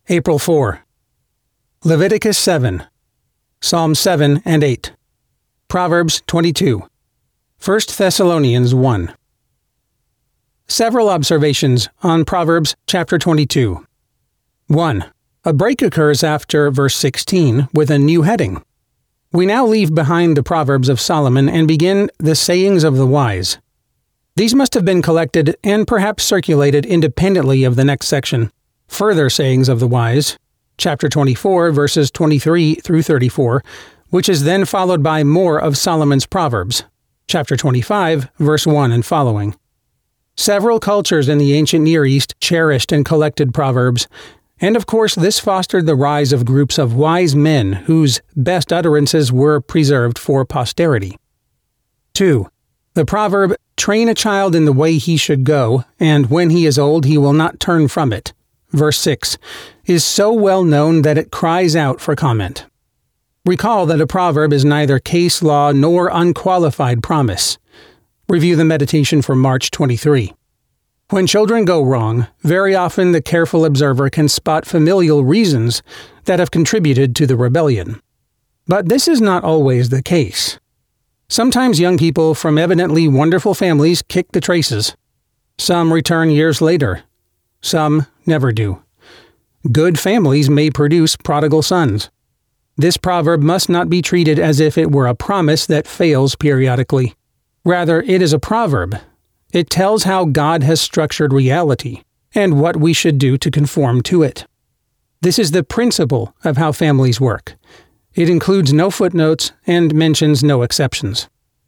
April 4. Leviticus 7, Psalm 7 and 8, Proverbs 22, 1 Thessalonians 1. Several observations on Proverbs chapter 22. 1. A break occurs after verse 16 with a new heading. We now leave behind the Proverbs of Solomon and begin the sayings of the wise. These must have been collected and perhaps circulated independently of the next section. Further sayings of the wise, chapter 24, verses 23 through 34, which is then followed by more of Solomon's Proverbs, chapter 25, verse 1 and following. Several cultures in the ancient Near East cherished and collected proverbs, and of course this fostered the rise of groups of wise men whose best utterances were preserved for posterity. 2. The proverb, "Train a child in the way he should go, and when he is old he will not turn from it," verse 6, is so well known that it cries out for comment. Recall that a proverb is neither case law nor unqualified promise. Review the meditation for March 23. When children go wrong, very often the careful observer can spot familial reasons that have contributed to the rebellion. But this is not always the case. Sometimes young people from evidently wonderful families kick the traces. Some return years later. Some never do. Good families may produce prodigal sons. This proverb must not be treated as if it were a promise that fails periodically. Rather, it is a proverb. It tells how God has structured reality and what we should do to conform to it. This is the principle of how families work. It includes no footnotes and mentions no exceptions.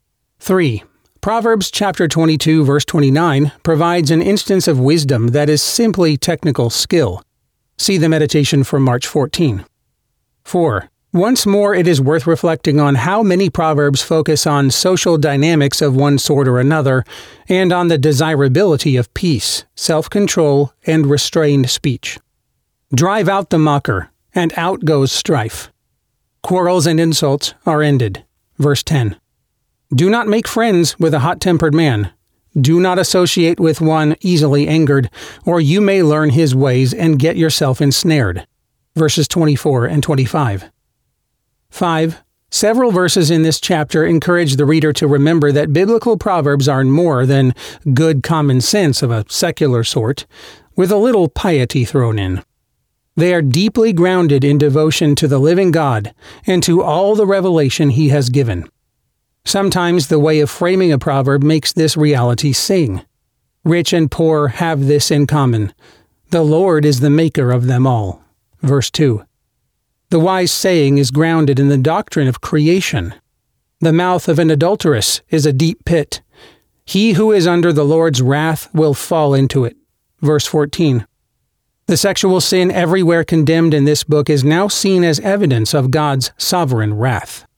3. Proverbs chapter 22 verse 29 provides an instance of wisdom that is simply technical skill. See the meditation from March 14. 4. Once more, it is worth reflecting on how many proverbs focus on social dynamics of one sort or another, and on the desirability of peace, self-control, and restrained speech. Drive out the mocker, and out goes strife. Quarrels and insults are ended. Verse 10. Do not make friends with a hot-tempered man. Do not associate with one easily angered, or you may learn his ways and get yourself ensnared. Verses 24 and 25. 5. Several verses in this chapter encourage the reader to remember that biblical proverbs are more than good common sense of a secular sort, with a little piety thrown in. They are deeply grounded in devotion to the living God and to all the revelation He has given. Sometimes the way of framing a proverb makes this reality sing. Rich and poor have this in common. The Lord is the maker of them all. Verse 2. The wise saying is grounded in the doctrine of creation. The mouth of an adulteress is a deep pit. He who is under the Lord's wrath will fall into it. Verse 14. The sexual sin everywhere condemned in this book is now seen as evidence of God's sovereign wrath.